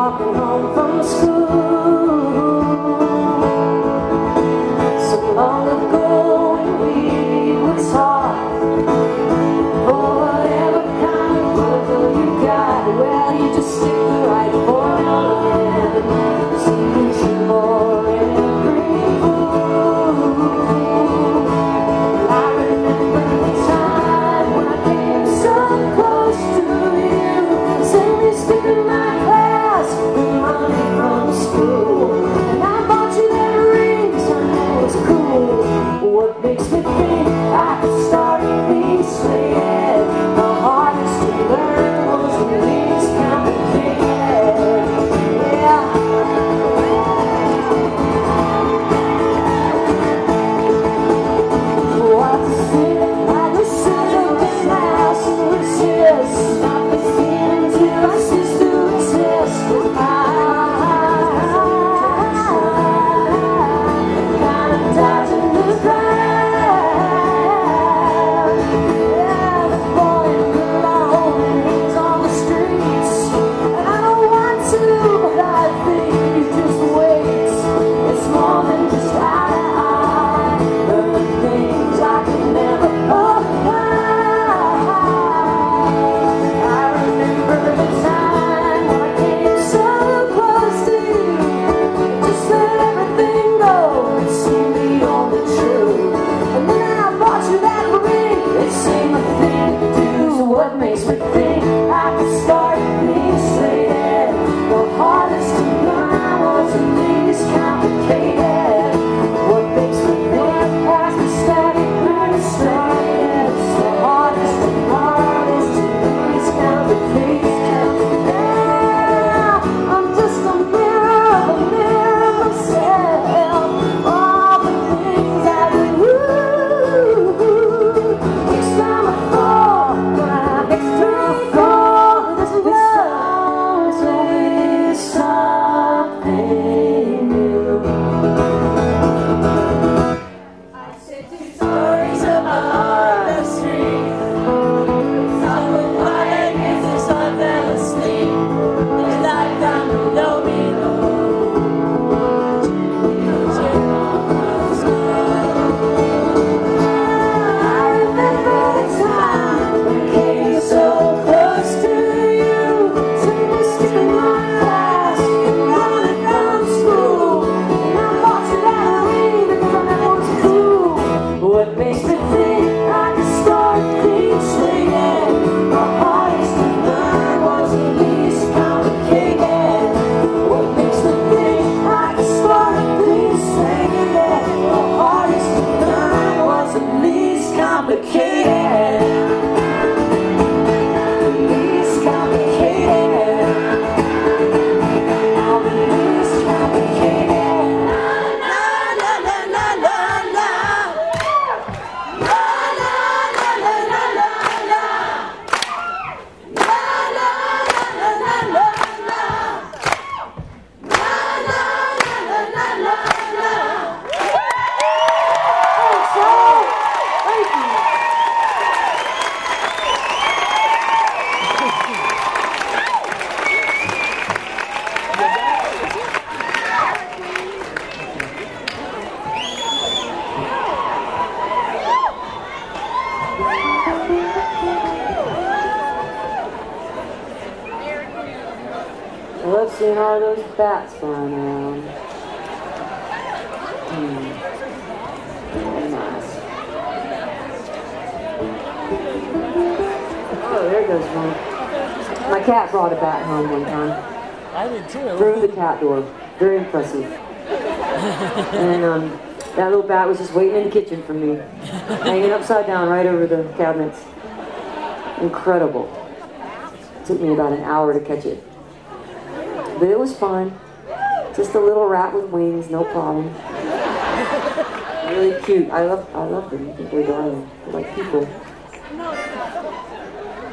walking home from school. So long ago we were taught, for whatever kind of weather you got, well, you just stick the right formula in. Seems more every fool. I remember the time when I came so close to you, saying you stick in my class, running from school. And I bought you that ring, so I know it's cool. What makes me think I could start being slated? The hardest to learn was the least complicated. Yeah. What's the sin? I just sit up in my house and resist. Stop the feeling till I cease to exist. Kind of dodging the crowd. Yeah, the boy and girl are holding hands on the streets. And I don't want to, but I think you just wait. It's more than just eye to eye. There are things I could never I remember the time when I came so close to you. Just let everything go, it seemed the only truth. And then I bought you that ring, it seemed a thing to do. So what makes me think I could start being slated? The hardest to learn was the least complicated. What makes me think I could start being slated? The hardest to learn is the least complicated. Yeah, I'm just a mirror of myself. All the things I do. Each time I fall, next time I fall, this love is always something new. I said two stories above the street. Some of my kisses I fell asleep. There's light down below me, I remember the time when I came so close to you. Saying you stick in my class, running from school. And I bought you that ring because I know it's cool. What makes me think I could start clean slated? The hardest to learn was the least complicated. What makes me think I could start clean slated? The hardest to learn was the least complicated. The least complicated. Oh, the least complicated. La la la la la la la. La la la la la la la. La la la la la la la. La la la la la la la. Thanks, y'all. Thank you. I love seeing all those bats flying around. Very nice. Oh, there goes one. My cat brought a bat home one time. I did too. Through the cat door. Very impressive. And that little bat was just waiting in the kitchen for me. Hanging upside down right over the cabinets. Incredible. It took me about an hour to catch it. But it was fun. Just a little rat with wings, no problem. Really cute. I love them. I think they're darling. They're like people.